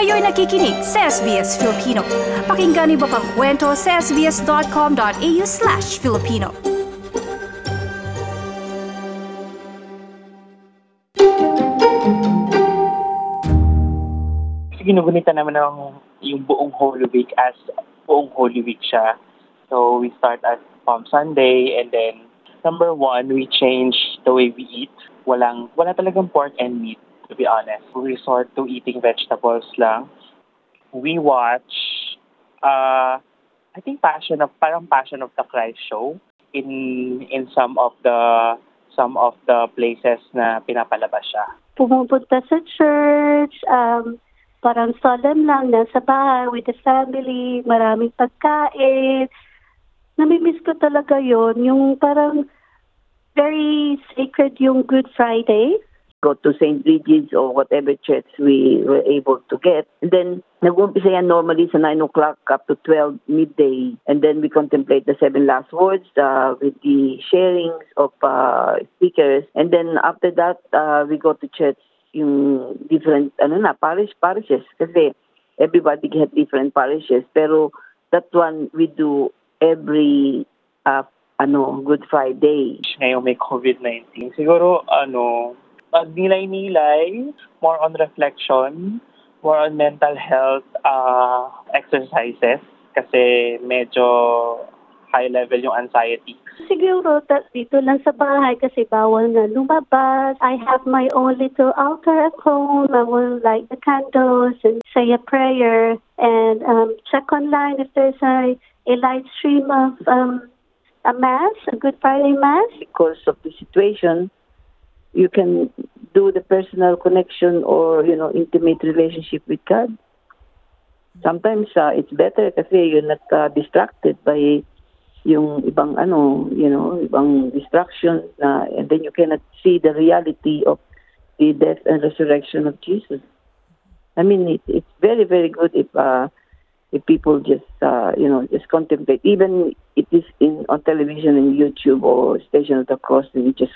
Kayo'y nakikinig sa SBS Filipino. Pakinggan niyo pa ang kwento sa sbs.com.au/Filipino. Ginugunita naman yung buong Holy Week as buong Holy Week siya. So we start at Palm Sunday, and then number 1, we change the way we eat. Wala talagang pork and meat, to be honest. We resort to eating vegetables lang. We watch I think Passion of the Christ show in some of the places na pinapalabas siya. Pumupunta sa church, parang solemn lang, nasa bahay with the family, maraming pagkain. Namimiss ko talaga yon, yung parang very sacred yung Good Friday. Go to St. Bridget's or whatever church we were able to get. And then, nag-uumpisa yan normally sa 9 o'clock up to 12 midday. And then we contemplate the 7 last words with the sharings of speakers. And then after that, we go to church yung different, parishes. Kasi everybody has different parishes. Pero that one we do every Good Friday. Ngayong may COVID-19, siguro nilay-nilay, more on reflection, more on mental health exercises kasi medyo high level yung anxiety. Siguro dito lang sa bahay kasi bawal na lumabas. I have my own little altar at home. I will light the candles and say a prayer and check online if there's a live stream of a Mass, a Good Friday Mass. Because of the situation, you can do the personal connection or, intimate relationship with God. Sometimes it's better kasi you're not distracted by yung ibang ibang distractions and then you cannot see the reality of the death and resurrection of Jesus. I mean, it's very, very good if people just just contemplate. Even it is on television and YouTube or Station of the Cross, and you just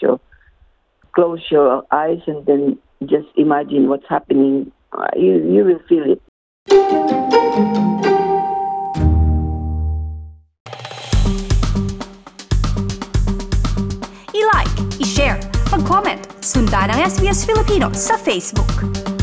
close your eyes and then just imagine what's happening. You will feel it. I-like, i-share, mag-comment, sundan ang SBS Filipino sa Facebook.